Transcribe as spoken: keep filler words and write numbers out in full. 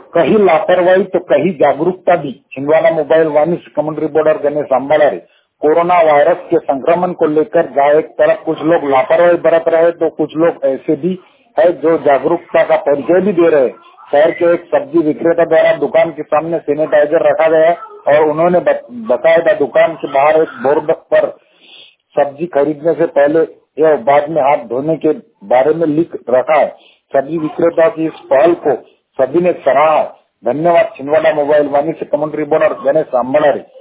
कहीं लापरवाही तो कहीं जागरूकता भी। छिंदवाड़ा मोबाइल वाणी से commentary reporter Ganesh Ambalari. Corona virus के संक्रमण को लेकर जहाँ एक तरफ कुछ लोग लापरवाही बरत रहे तो कुछ लोग ऐसे भी है जो जागरूकता का परिचय भी दे रहे। शहर के एक सब्जी विक्रेता द्वारा दुकान के सामने सैनिटाइजर रखा गया और उन्होंने बताया था दुकान के बाहर एक बोर्ड पर सब्जी खरीदने से पहले या बाद में हाथ धोने के बारे में लिख रखा है। सब्जी विक्रेता की इस पहल को सभी ने सराहा। धन्यवाद। छिंदवाड़ा मोबाइल वाणी से कमेंट्री रिपोर्टर गणेश अम्बालारी।